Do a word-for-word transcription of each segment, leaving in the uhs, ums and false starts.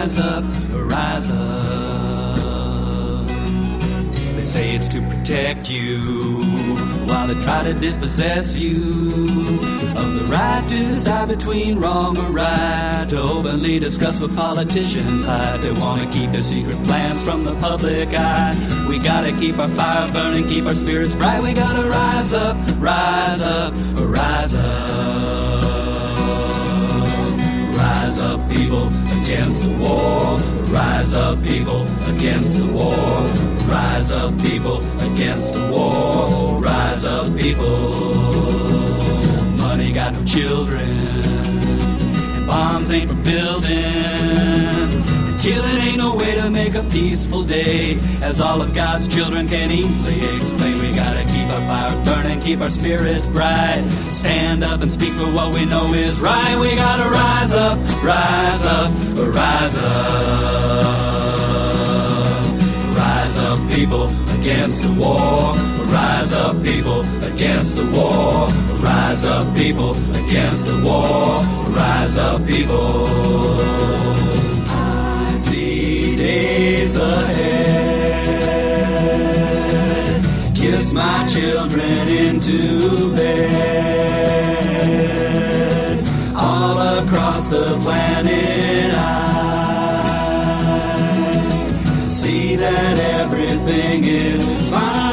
rise up, rise up. They say it's to protect you, while they try to dispossess you of the right to decide between wrong or right, to openly discuss what politicians hide. They want to keep their secret plans from the public eye. We gotta keep our fires burning, keep our spirits bright. We gotta rise up, rise up, rise up. Rise up, people, against the war. Rise up, people, against the war. Rise up, people, against the war. Rise up, people. Money got no children, and bombs ain't for building, and killing ain't no way to make a peaceful day, as all of God's children can easily explain. We gotta keep our fires burning, keep our spirits bright, stand up and speak for what we know is right. We gotta rise up, rise up, rise up. Rise up, people, against the war. Rise up, people, against the war. Rise up, people, against the war. Rise up, people. I see days ahead. Kiss my children into bed. All across the planet I see that everything is fine.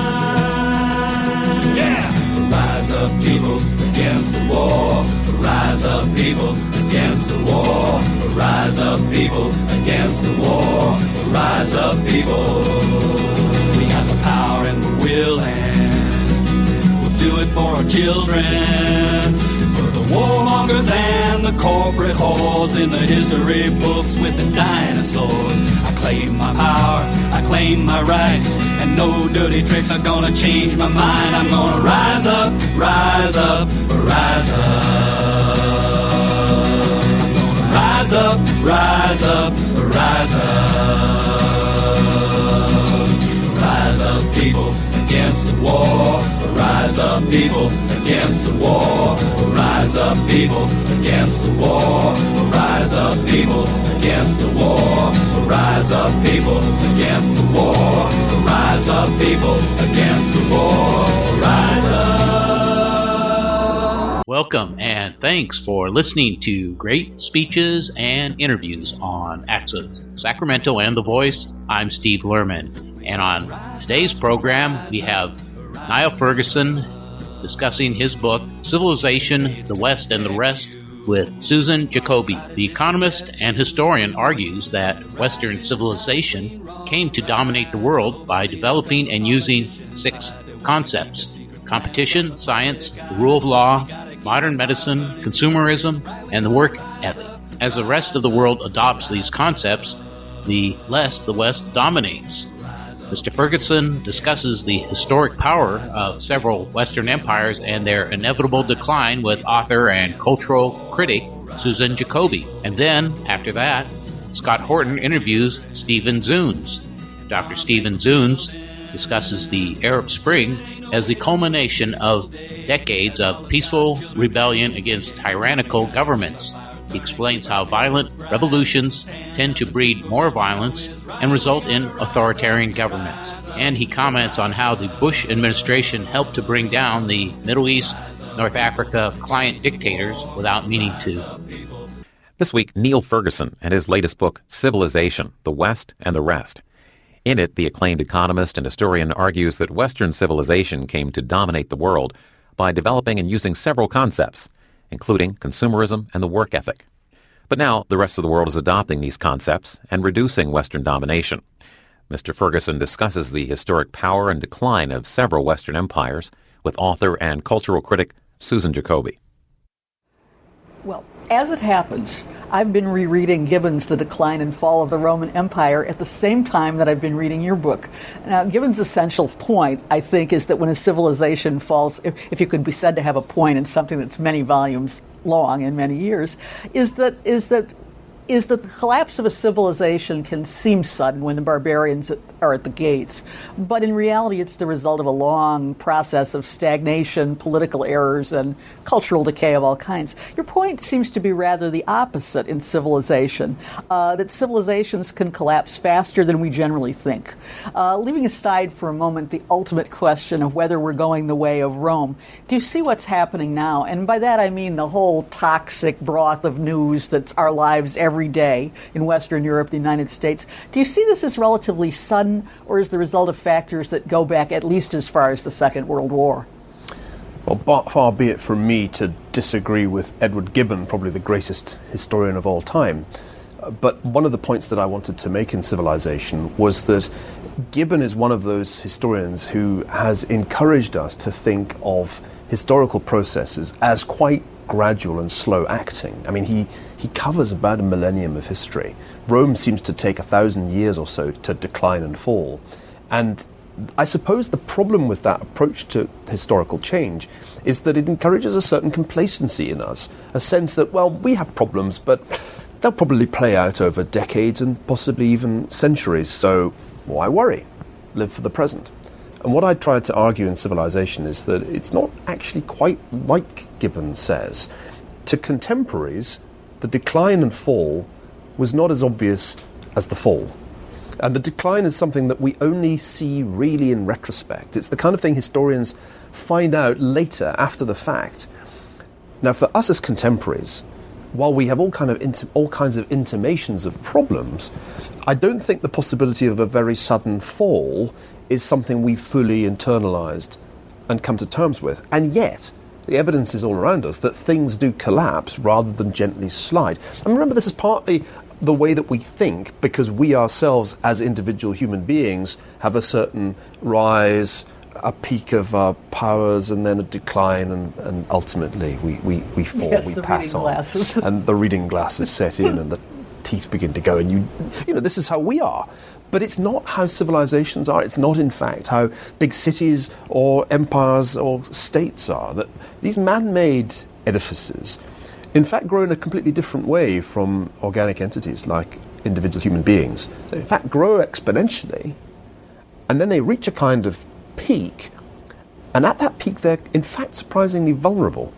Rise up, people, against the war. Rise up, people, against the war. Rise up, people, against the war. Rise up, people. We got the power and the will, and we'll do it for our children, for the warmongers and the corporate whores in the history books with the dinosaurs. I claim my power, I claim my rights, and no dirty tricks are gonna change my mind. I'm gonna rise up, rise up, rise up. I'm gonna rise up, rise up, rise up. Rise up, people, against the war. Rise up, people, against the war. Rise up, people, against the war. Rise up, people, against the war. Rise up, people, against the war. Rise up, people, against the war. Rise up. Welcome and thanks for listening to great speeches and interviews on Access Sacramento and The Voice. I'm Steve Lerman, and on today's program we have Niall Ferguson discussing his book, Civilization, the West and the Rest, with Susan Jacoby. The economist and historian argues that Western civilization came to dominate the world by developing and using six concepts: competition, science, the rule of law, modern medicine, consumerism, and the work ethic. As the rest of the world adopts these concepts, the less the West dominates. Mister Ferguson discusses the historic power of several Western empires and their inevitable decline with author and cultural critic Susan Jacoby. And then, after that, Scott Horton interviews Stephen Zunes. Doctor Stephen Zunes discusses the Arab Spring as the culmination of decades of peaceful rebellion against tyrannical governments. He explains how violent revolutions tend to breed more violence and result in authoritarian governments. And he comments on how the Bush administration helped to bring down the Middle East, North Africa client dictators without meaning to. This week, Niall Ferguson and his latest book, Civilization, the West and the Rest. In it, the acclaimed economist and historian argues that Western civilization came to dominate the world by developing and using several concepts, including consumerism and the work ethic. But now, the rest of the world is adopting these concepts and reducing Western domination. Mister Ferguson discusses the historic power and decline of several Western empires with author and cultural critic Susan Jacoby. Well, as it happens, I've been rereading Gibbon's The Decline and Fall of the Roman Empire at the same time that I've been reading your book. Now, Gibbon's essential point, I think, is that when a civilization falls, if, if you could be said to have a point in something that's many volumes long and many years, is that is that is that the collapse of a civilization can seem sudden when the barbarians are at the gates, but in reality it's the result of a long process of stagnation, political errors, and cultural decay of all kinds. Your point seems to be rather the opposite in civilization, uh, that civilizations can collapse faster than we generally think. Uh, leaving aside for a moment the ultimate question of whether we're going the way of Rome, do you see what's happening now? And by that I mean the whole toxic broth of news that's our lives every day in Western Europe, the United States. Do you see this as relatively sudden, or is the result of factors that go back at least as far as the Second World War? Well, far be it from me to disagree with Edward Gibbon, probably the greatest historian of all time. But one of the points that I wanted to make in Civilization was that Gibbon is one of those historians who has encouraged us to think of historical processes as quite gradual and slow acting. I mean, he, he covers about a millennium of history. Rome seems to take a thousand years or so to decline and fall. And I suppose the problem with that approach to historical change is that it encourages a certain complacency in us, a sense that, well, we have problems, but they'll probably play out over decades and possibly even centuries, so why worry? Live for the present. And what I tried to argue in Civilization is that it's not actually quite like Gibbon says. To contemporaries, the decline and fall was not as obvious as the fall. And the decline is something that we only see really in retrospect. It's the kind of thing historians find out later, after the fact. Now, for us as contemporaries, while we have all kind of inti- all kinds of intimations of problems, I don't think the possibility of a very sudden fall is something we've fully internalized and come to terms with. And yet, the evidence is all around us that things do collapse rather than gently slide. And remember, this is partly the way that we think, because we ourselves, as individual human beings, have a certain rise, a peak of our powers, and then a decline, and, and ultimately we, we, we fall, yes, we the pass reading on. Glasses. And the reading glasses set in, and the teeth begin to go, and you, you know, this is how we are. But it's not how civilizations are. It's not, in fact, how big cities or empires or states are. That these man-made edifices, in fact, grow in a completely different way from organic entities like individual human beings. They, in fact, grow exponentially, and then they reach a kind of peak, and at that peak they're, in fact, surprisingly vulnerable.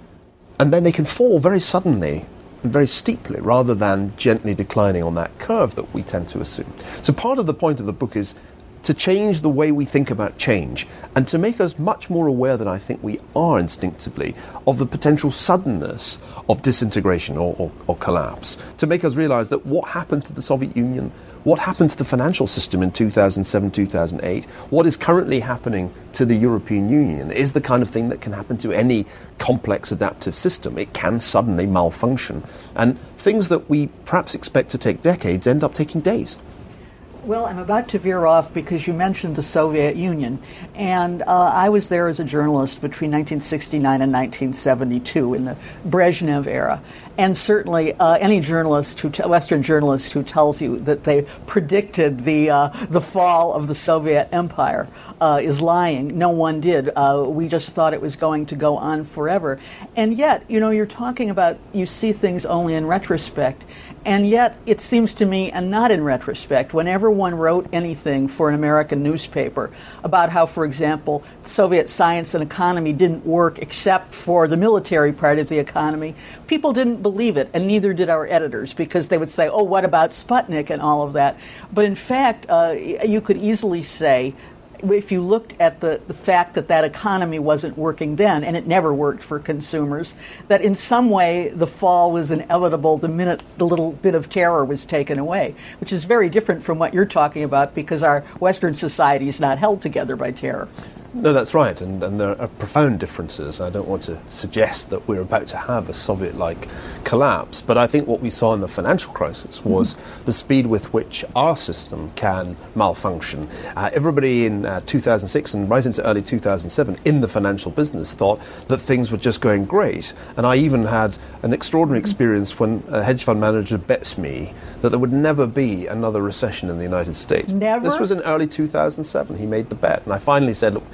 And then they can fall very suddenly and very steeply, rather than gently declining on that curve that we tend to assume. So part of the point of the book is to change the way we think about change, and to make us much more aware than I think we are instinctively of the potential suddenness of disintegration or, or, or collapse, to make us realize that what happened to the Soviet Union, what happened to the financial system in two thousand seven, two thousand eight, what is currently happening to the European Union is the kind of thing that can happen to any complex adaptive system. It can suddenly malfunction. And things that we perhaps expect to take decades end up taking days. Well, I'm about to veer off because you mentioned the Soviet Union, and uh, I was there as a journalist between nineteen sixty-nine and nineteen seventy-two in the Brezhnev era. And certainly uh, any journalist, who t- Western journalist who tells you that they predicted the uh, the fall of the Soviet Empire uh, is lying. No one did. Uh, we just thought it was going to go on forever. And yet, you know, you're talking about you see things only in retrospect. And yet, it seems to me, and not in retrospect, whenever one wrote anything for an American newspaper about how, for example, Soviet science and economy didn't work except for the military part of the economy, people didn't believe it, and neither did our editors, because they would say, oh, what about Sputnik and all of that? But in fact, uh, you could easily say, if you looked at the, the fact that that economy wasn't working then, and it never worked for consumers, that in some way the fall was inevitable the minute the little bit of terror was taken away, which is very different from what you're talking about, because our Western society is not held together by terror. No, that's right, and, and there are profound differences. I don't want to suggest that we're about to have a Soviet-like collapse, but I think what we saw in the financial crisis was mm-hmm. the speed with which our system can malfunction. Uh, everybody in uh, two thousand six and right into early two thousand seven in the financial business thought that things were just going great, and I even had an extraordinary mm-hmm. experience when a hedge fund manager bet me that there would never be another recession in the United States. Never? This was in early two thousand seven. He made the bet, and I finally said, look,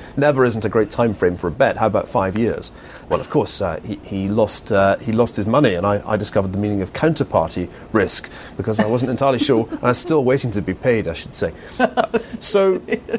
never isn't a great time frame for a bet. How about five years? Well, of course, uh, he, he lost uh, he lost his money, and I, I discovered the meaning of counterparty risk because I wasn't entirely sure, and I was still waiting to be paid, I should say. Uh, so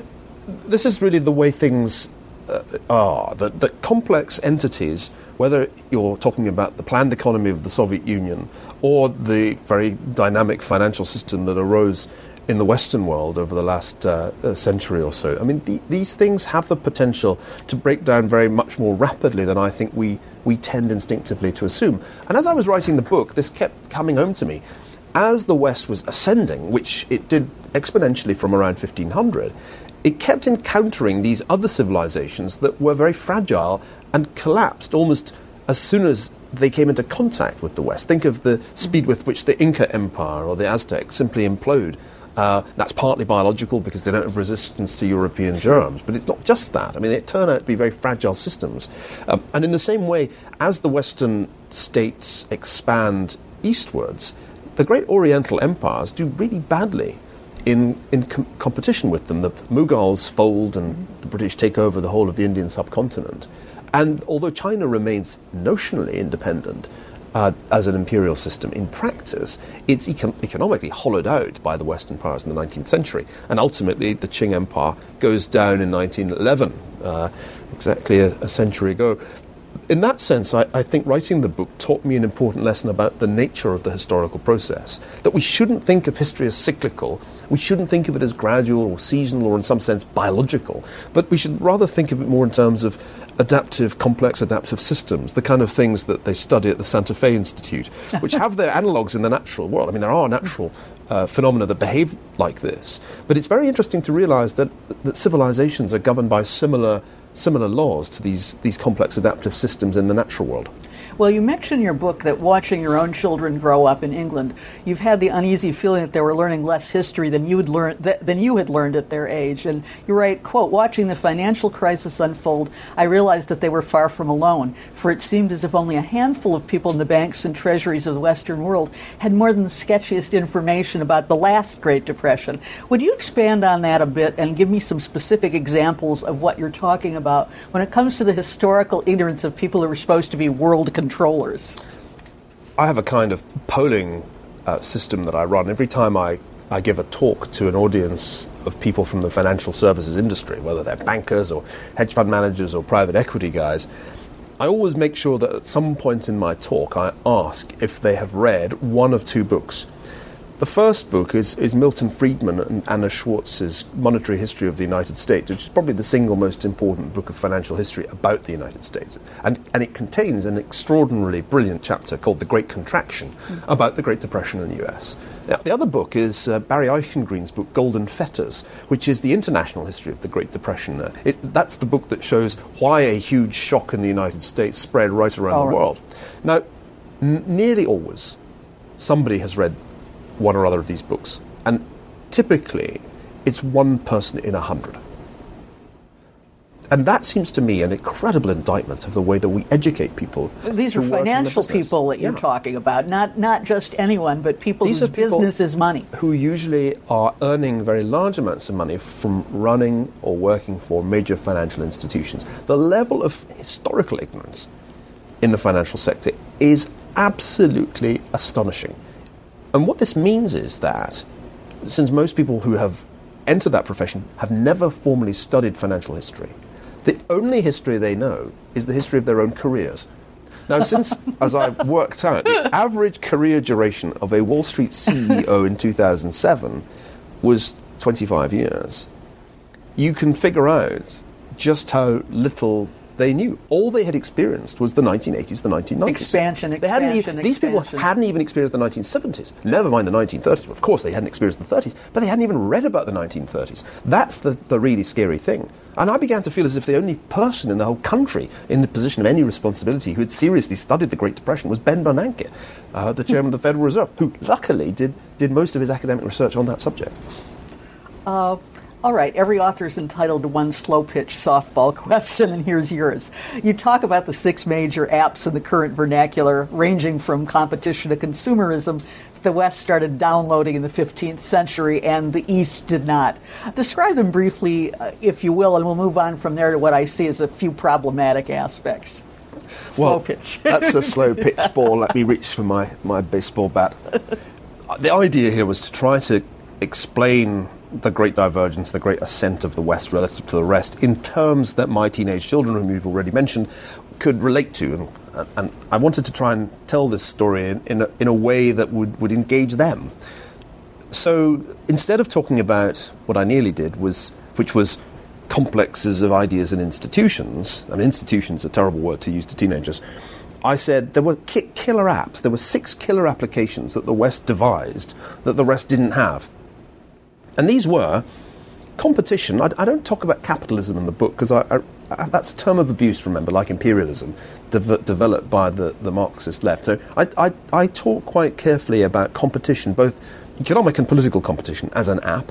this is really the way things uh, are, that, that complex entities, whether you're talking about the planned economy of the Soviet Union or the very dynamic financial system that arose in the Western world over the last uh, century or so. I mean, the, these things have the potential to break down very much more rapidly than I think we, we tend instinctively to assume. And as I was writing the book, this kept coming home to me. As the West was ascending, which it did exponentially from around fifteen hundred, it kept encountering these other civilizations that were very fragile and collapsed almost as soon as they came into contact with the West. Think of the speed with which the Inca Empire or the Aztecs simply implode. Uh, that's partly biological because they don't have resistance to European germs, but it's not just that. I mean, they turn out to be very fragile systems. Um, and in the same way, as the Western states expand eastwards, the great Oriental empires do really badly in, in com- competition with them. The Mughals fold and the British take over the whole of the Indian subcontinent. And although China remains notionally independent, Uh, as an imperial system, in practice, it's econ- economically hollowed out by the Western powers in the nineteenth century. And ultimately, the Qing Empire goes down in nineteen eleven, uh, exactly a, a century ago. In that sense, I, I think writing the book taught me an important lesson about the nature of the historical process, that we shouldn't think of history as cyclical, we shouldn't think of it as gradual or seasonal or in some sense biological, but we should rather think of it more in terms of adaptive, complex adaptive systems, the kind of things that they study at the Santa Fe Institute, which have their analogues in the natural world. I mean, there are natural uh, phenomena that behave like this, but it's very interesting to realize that, that civilizations are governed by similar similar laws to these, these complex adaptive systems in the natural world. Well, you mentioned in your book that watching your own children grow up in England, you've had the uneasy feeling that they were learning less history than you had learned th- than you had learned at their age. And you write, quote, "Watching the financial crisis unfold, I realized that they were far from alone, for it seemed as if only a handful of people in the banks and treasuries of the Western world had more than the sketchiest information about the last Great Depression." Would you expand on that a bit and give me some specific examples of what you're talking about when it comes to the historical ignorance of people who are supposed to be world controllers? I have a kind of polling uh, system that I run. Every time I, I give a talk to an audience of people from the financial services industry, whether they're bankers or hedge fund managers or private equity guys, I always make sure that at some point in my talk I ask if they have read one of two books. The first book is, is Milton Friedman and Anna Schwartz's Monetary History of the United States, which is probably the single most important book of financial history about the United States. And, and it contains an extraordinarily brilliant chapter called The Great Contraction, mm-hmm. about the Great Depression in the U S. Now, the other book is uh, Barry Eichengreen's book, Golden Fetters, which is the international history of the Great Depression. Uh, it, that's the book that shows why a huge shock in the United States spread right around All the right. world. Now, n- nearly always, somebody has read one or other of these books. And typically, it's one person in a hundred. And that seems to me an incredible indictment of the way that we educate people. These are financial people that you're yeah. talking about, not not just anyone, but people These whose business is money. Who usually are earning very large amounts of money from running or working for major financial institutions. The level of historical ignorance in the financial sector is absolutely astonishing. And what this means is that, since most people who have entered that profession have never formally studied financial history, the only history they know is the history of their own careers. Now, since, as I've worked out, the average career duration of a Wall Street C E O in two thousand seven was twenty-five years, you can figure out just how little they knew. All they had experienced was the nineteen eighties, the nineteen nineties. Expansion, expansion, they hadn't even, expansion. These people hadn't even experienced the nineteen seventies. Never mind the nineteen thirties. Of course, they hadn't experienced the thirties, but they hadn't even read about the nineteen thirties. That's the, the really scary thing. And I began to feel as if the only person in the whole country in the position of any responsibility who had seriously studied the Great Depression was Ben Bernanke, uh, the chairman of the Federal Reserve, who luckily did, did most of his academic research on that subject. Uh, All right, every author is entitled to one slow-pitch softball question, and here's yours. You talk about the six major apps in the current vernacular, ranging from competition to consumerism, the West started downloading in the fifteenth century and the East did not. Describe them briefly, uh, if you will, and we'll move on from there to what I see as a few problematic aspects. Slow well, pitch. That's a slow pitch ball. Let me reach for my, my baseball bat. The idea here was to try to explain the great divergence, the great ascent of the West relative to the rest, in terms that my teenage children, whom you've already mentioned, could relate to. And, and I wanted to try and tell this story in, in, a, in a way that would, would engage them. So instead of talking about what I nearly did, was which was complexes of ideas and institutions, I mean, institutions is a terrible word to use to teenagers, I said there were ki- killer apps. There were six killer applications that the West devised that the rest didn't have. And these were competition. I, I don't talk about capitalism in the book because I, I, I, that's a term of abuse, remember, like imperialism, de- developed by the, the Marxist left. So I, I, I talk quite carefully about competition, both economic and political competition, as an app.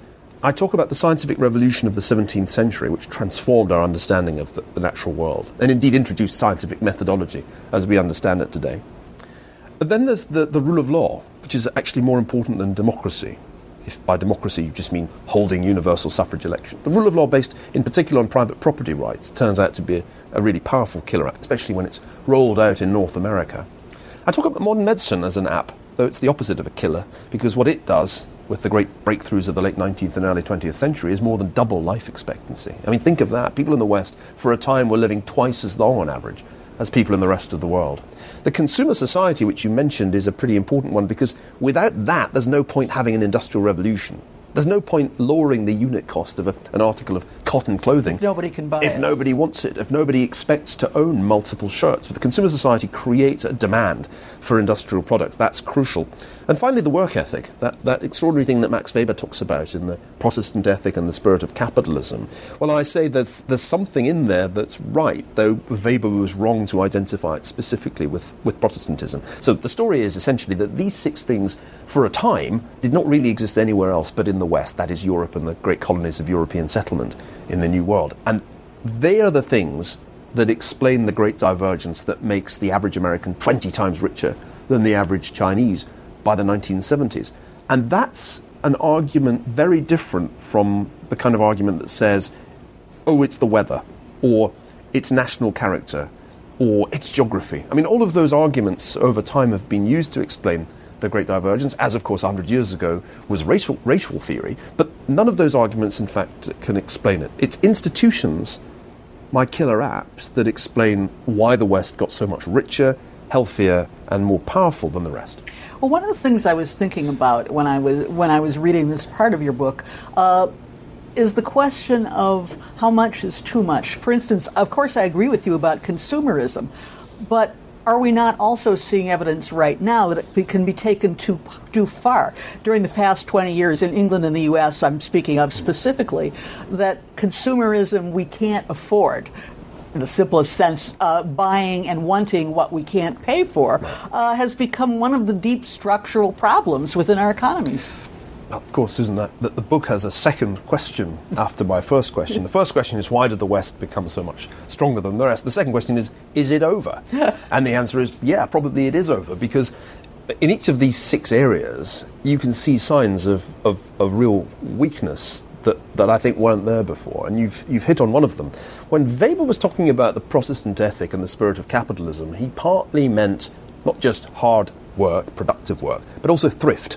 I talk about the scientific revolution of the seventeenth century, which transformed our understanding of the, the natural world, and indeed introduced scientific methodology as we understand it today. But then there's the, the rule of law, which is actually more important than democracy. If by democracy you just mean holding universal suffrage election. The rule of law based in particular on private property rights turns out to be a, a really powerful killer app, especially when it's rolled out in North America. I talk about modern medicine as an app, though it's the opposite of a killer, because what it does with the great breakthroughs of the late nineteenth and early twentieth century is more than double life expectancy. I mean, think of that. People in the West, for a time, were living twice as long on average as people in the rest of the world. The consumer society, which you mentioned, is a pretty important one because without that, there's no point having an industrial revolution. There's no point lowering the unit cost of a, an article of cotton clothing. If nobody can buy if it. If nobody wants it, if nobody expects to own multiple shirts. But the consumer society creates a demand for industrial products. That's crucial. And finally, the work ethic, that, that extraordinary thing that Max Weber talks about in the Protestant ethic and the spirit of capitalism. Well, I say there's, there's something in there that's right, though Weber was wrong to identify it specifically with, with Protestantism. So the story is essentially that these six things, for a time, did not really exist anywhere else but in the West, that is Europe and the great colonies of European settlement in the New World. And they are the things that explain the great divergence that makes the average American twenty times richer than the average Chinese by the nineteen seventies. And that's an argument very different from the kind of argument that says, oh, it's the weather, or it's national character, or it's geography. I mean, all of those arguments over time have been used to explain the Great Divergence, as of course one hundred years ago was racial, racial theory, but none of those arguments in fact can explain it. It's institutions, my killer apps, that explain why the West got so much richer, healthier, and more powerful than the rest. Well, one of the things I was thinking about when I was when I was reading this part of your book uh, is the question of how much is too much. For instance, of course, I agree with you about consumerism, but are we not also seeing evidence right now that it can be taken too too far? During the past twenty years in England and the U S, I'm speaking of specifically, that consumerism we can't afford. In the simplest sense, uh, buying and wanting what we can't pay for uh, has become one of the deep structural problems within our economies. Of course, isn't that, that the book has a second question after my first question. The first question is, why did the West become so much stronger than the rest? The second question is, is it over? And the answer is, yeah, probably it is over, because in each of these six areas, you can see signs of, of, of real weakness that, that I think weren't there before, and you've you've hit on one of them. When Weber was talking about the Protestant ethic and the spirit of capitalism, he partly meant not just hard work, productive work, but also thrift.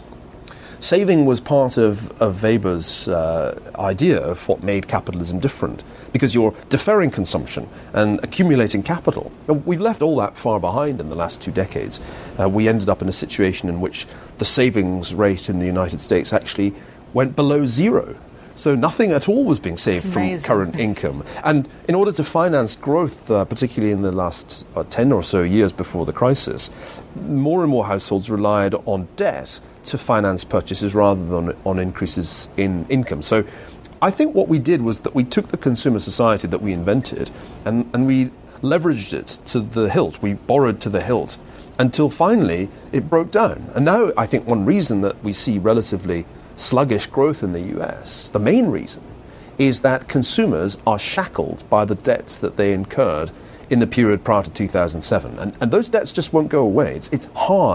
Saving was part of, of Weber's uh, idea of what made capitalism different, because you're deferring consumption and accumulating capital. And we've left all that far behind in the last two decades. Uh, we ended up in a situation in which the savings rate in the United States actually went below zero. So nothing at all was being saved from current income. And in order to finance growth, uh, particularly in the last uh, ten or so years before the crisis, more and more households relied on debt to finance purchases rather than on increases in income. So I think what we did was that we took the consumer society that we invented and, and we leveraged it to the hilt. We borrowed to the hilt until finally it broke down. And now I think one reason that we see relatively sluggish growth in the U S, the main reason, is that consumers are shackled by the debts that they incurred in the period prior to two thousand seven. And, and those debts just won't go away. It's, it's hard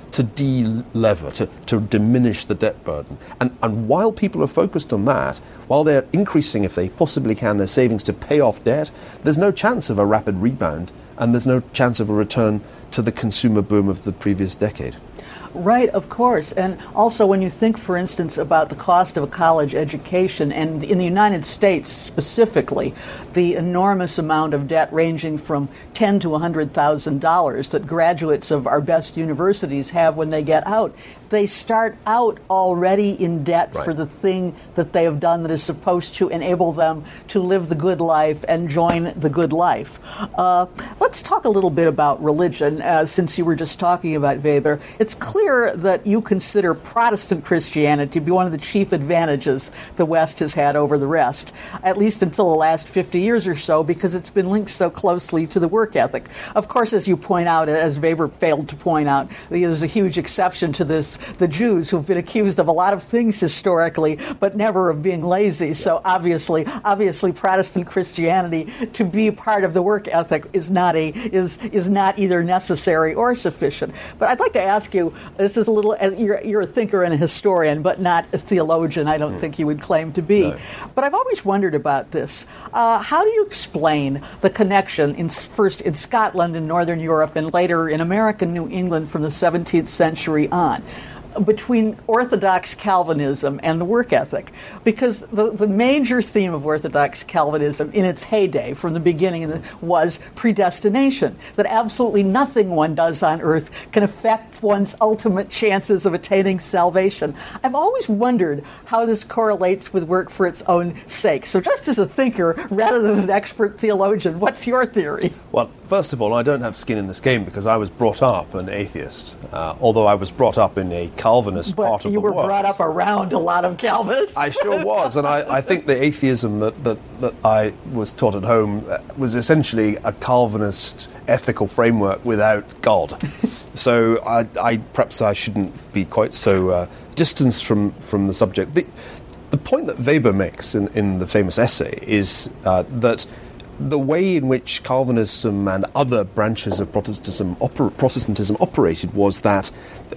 to de-lever, to, to diminish the debt burden. And, and while people are focused on that, while they're increasing, if they possibly can, their savings to pay off debt, there's no chance of a rapid rebound, and there's no chance of a return to the consumer boom of the previous decade. Right, of course. And also when you think, for instance, about the cost of a college education, and in the United States specifically, the enormous amount of debt ranging from ten thousand to one hundred thousand dollars that graduates of our best universities have when they get out, they start out already in debt right. for the thing that they have done that is supposed to enable them to live the good life and join the good life. Uh, let's talk a little bit about religion, uh, since you were just talking about Weber. It's clear that you consider Protestant Christianity to be one of the chief advantages the West has had over the rest, at least until the last fifty years or so, because it's been linked so closely to the work ethic. Of course, as you point out, as Weber failed to point out, there's a huge exception to this, the Jews, who've been accused of a lot of things historically, but never of being lazy. So obviously, obviously, Protestant Christianity, to be part of the work ethic, is not a is is not either necessary or sufficient. But I'd like to ask you, this is a little, as you're, you're a thinker and a historian, but not a theologian, I don't mm. think you would claim to be. No. But I've always wondered about this. Uh, how do you explain the connection, in, first in Scotland and Northern Europe, and later in American New England from the seventeenth century on, between Orthodox Calvinism and the work ethic? Because the, the major theme of Orthodox Calvinism in its heyday from the beginning was predestination, that absolutely nothing one does on earth can affect one's ultimate chances of attaining salvation. I've always wondered how this correlates with work for its own sake. So just as a thinker, rather than an expert theologian, what's your theory? Well, first of all, I don't have skin in this game because I was brought up an atheist, uh, although I was brought up in a Calvinist but part of the world. world. You were brought up around a lot of Calvinists. I sure was, and I, I think the atheism that, that, that I was taught at home was essentially a Calvinist ethical framework without God. So I, I perhaps I shouldn't be quite so uh, distanced from, from the subject. The, the point that Weber makes in, in the famous essay is uh, that the way in which Calvinism and other branches of Protestantism, oper- Protestantism operated was that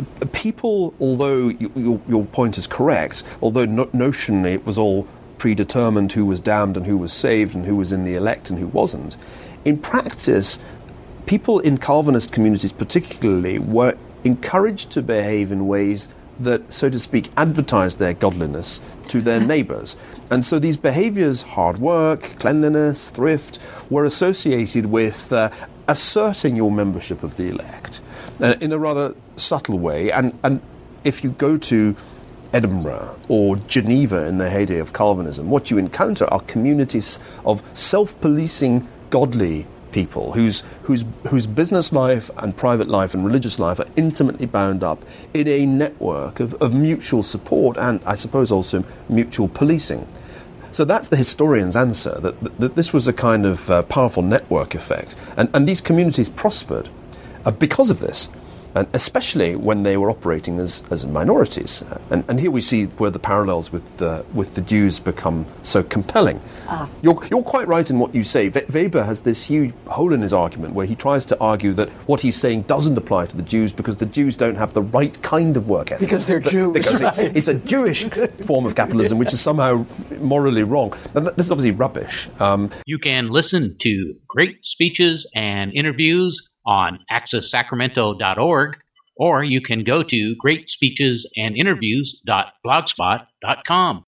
people, although you, your, your point is correct, although no- notionally it was all predetermined who was damned and who was saved and who was in the elect and who wasn't, in practice, people in Calvinist communities particularly were encouraged to behave in ways that, so to speak, advertised their godliness to their neighbours. And so these behaviours, hard work, cleanliness, thrift, were associated with uh, asserting your membership of the elect uh, in a rather subtle way. And, and if you go to Edinburgh or Geneva in the heyday of Calvinism, what you encounter are communities of self-policing, godly people whose whose whose business life and private life and religious life are intimately bound up in a network of, of mutual support and, I suppose, also mutual policing. So that's the historian's answer, that, that, that this was a kind of uh, powerful network effect. And, and these communities prospered uh, because of this, and especially when they were operating as, as minorities. And, and here we see where the parallels with the, with the Jews become so compelling. Ah. You're, you're quite right in what you say. We- Weber has this huge hole in his argument where he tries to argue that what he's saying doesn't apply to the Jews because the Jews don't have the right kind of work ethic. Because they're Jews. Because right. it's, it's a Jewish form of capitalism which is somehow morally wrong. And this is obviously rubbish. Um, you can listen to great speeches and interviews on access sacramento dot org, or you can go to great speeches and interviews dot blogspot dot com.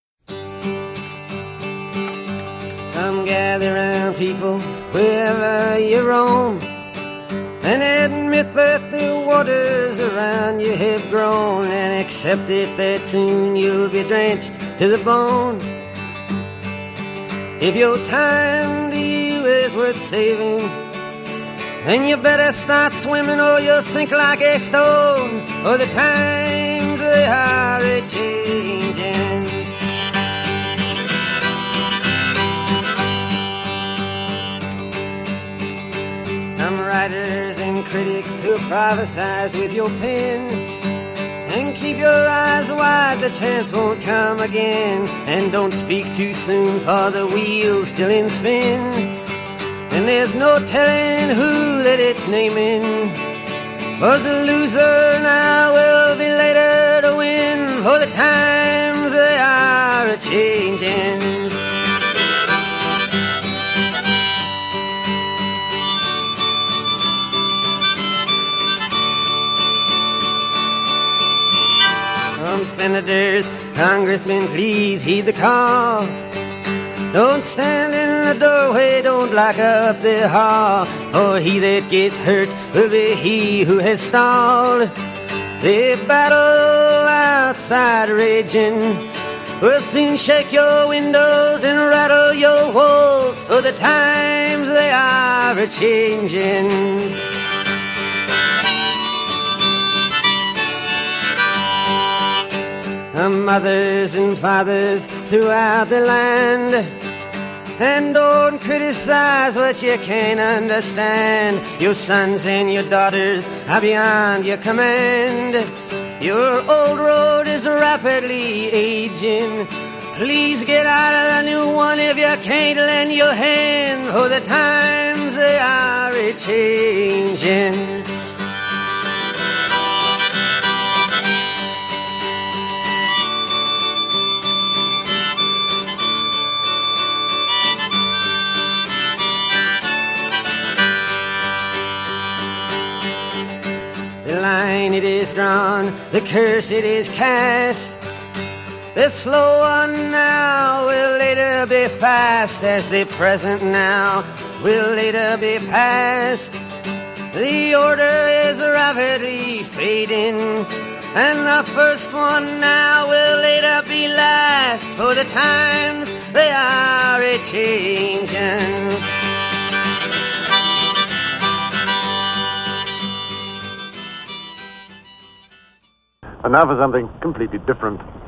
Come gather round, people, wherever you roam, and admit that the waters around you have grown, and accept it that soon you'll be drenched to the bone. If your time to you is worth saving, then you better start swimming or you'll sink like a stone, or the times they are a-changing. Some writers and critics who prophesize with your pen, and keep your eyes wide, the chance won't come again. And don't speak too soon, for the wheel's still in spin, and there's no telling who that it's naming. was the loser, now will be later to win, for the times they are a-changin'. From senators, congressmen, please heed the call. Don't stand in the doorway, don't block up the hall, for he that gets hurt will be he who has stalled. The battle outside raging will soon shake your windows and rattle your walls, for the times they are a-changin'. Mothers and fathers throughout the land, and don't criticize what you can't understand. Your sons and your daughters are beyond your command. Your old road is rapidly aging. Please get out of the new one if you can't lend your hand, for the times they are a-changin'. The line it is drawn, the curse it is cast. The slow one now will later be fast, as the present now will later be past. The order is rapidly fading, and the first one now will later be last, for the times they are a-changin'. And now for something completely different.